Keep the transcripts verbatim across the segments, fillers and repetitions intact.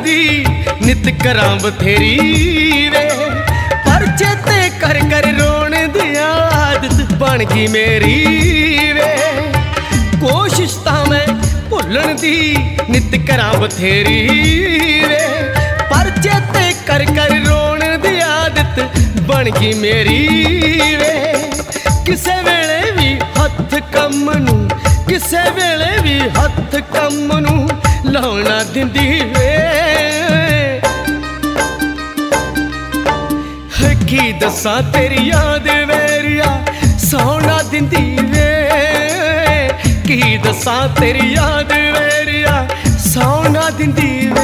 दी नित करां बथेरी वे, पर चेते कर कर रोण दी आदत बन गई मेरी वे। कोशिश तां मैं भुल्लण दी नित करां बथेरी वे, पर चेते कर कर रोण दी आदत बन गई मेरी वे। किसे वेले भी हथ कम नू, किसे वेले भी हथ कम नू लाउणा दिंदी वे। की दसां तेरी याद वेरिया सौना दिंदी वे, की दसां तेरी याद वेरिया सौना दिंदी वे।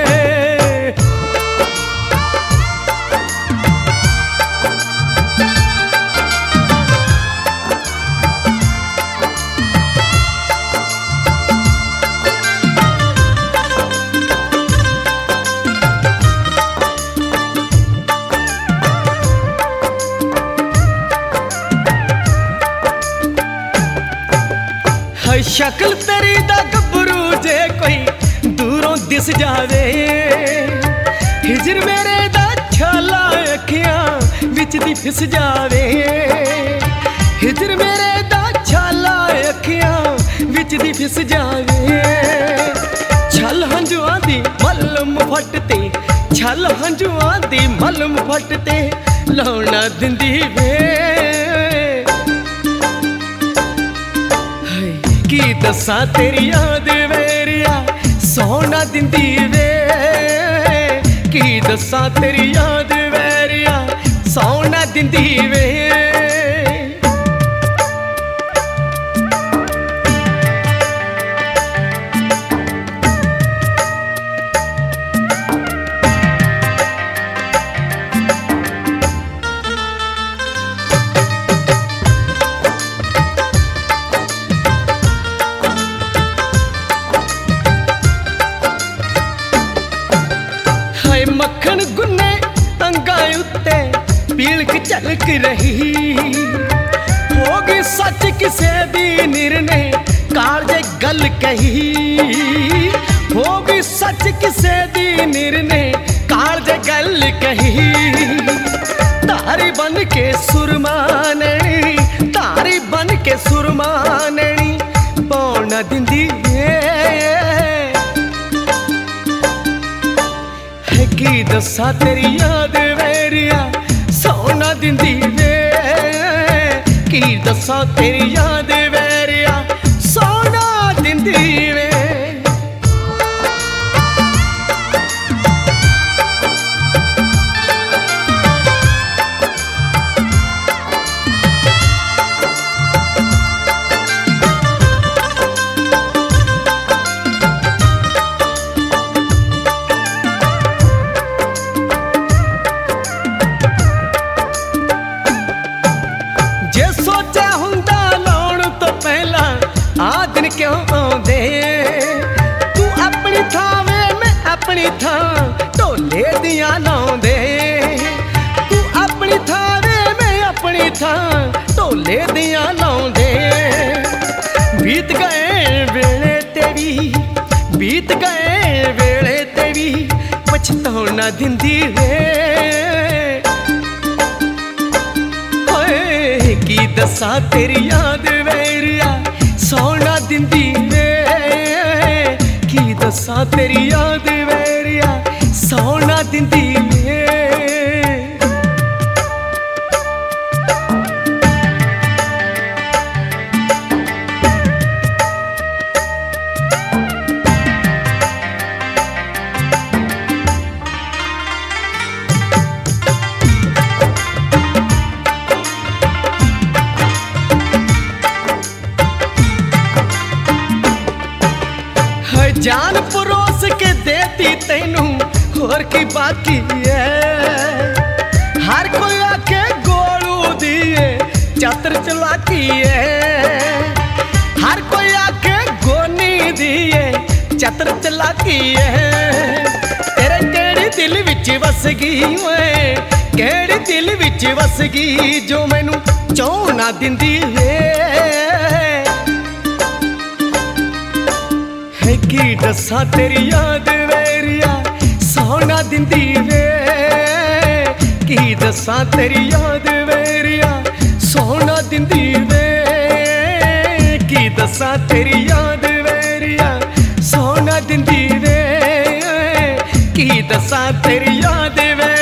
शक्ल तेरी दा गबरू जे कोई दूरों दिस जावे, हिजर मेरे दा छाला अखियां विच दी फिस जावे। हिजर मेरे दा छाला अखियां विच दी फिस जावे। छल हंजुआं दी मलम फटते, छल हंजुआं दी मलम फटते लाउणा दिंदी वे। की दसां तेरी याद वेरिया सौना दिंदी वे, की दसां तेरी याद वेरिया सौना दिंदी वे। मक्खन गुन्ने तंगा उत्ते पीलक झलक रही, होगी सच किसे दी निरने कालजे गल कही। होगी सच किसे दी निरने कालजे गल कही। तारी बन के सुरमाननी, तारी बन के सुरमाननी पौना दिंदी की दसां तेरी याद वेरिया सौना दिंदी वे, की दसां तेरी याद वेरिया सौना दिंदी वे। क्यों आंदे तू अपनी थावे मैं अपनी थां ढोले दियां लाउंदे। तू अपनी थावे मैं अपनी थां ढोले दियां लाउंदे। बीत गए वेले तेरी, बीत गए वेले तेरी पछताउणा दिंदी वे। ओए की दसां तेरी याद वेरिया सौना दिंदी वे, की दसां तेरी याद वेरिया सौना दिंदी वे। जान परोस के देती तैनू होर की बाकी है। हर कोई आके गोलू दिए चतर चलाकी है। हर कोई आके गोनी दिए चतर चलाकी है। तेरे केड़ी दिल विच वस गई ओए, केड़ी दिल विच वस गई जो मैनू चौना दिंदी है। की दसां तेरी याद वेरिया ਸੋਹਣਾ ਦਿੰਦੀ ਵੇ ਕੀ ਦੱਸਾਂ ਤੇਰੀ ਯਾਦ ਵੇਰੀਆ ਸੋਹਣਾ ਦਿੰਦੀ ਵੇ ਕੀ ਦੱਸਾਂ ਤੇਰੀ ਯਾਦ ਵੇਰੀਆ ਸੋਹਣਾ ਦਿੰਦੀ ਵੇ ਕੀ ਦੱਸਾਂ ਤੇਰੀ ਯਾਦ ਵੇ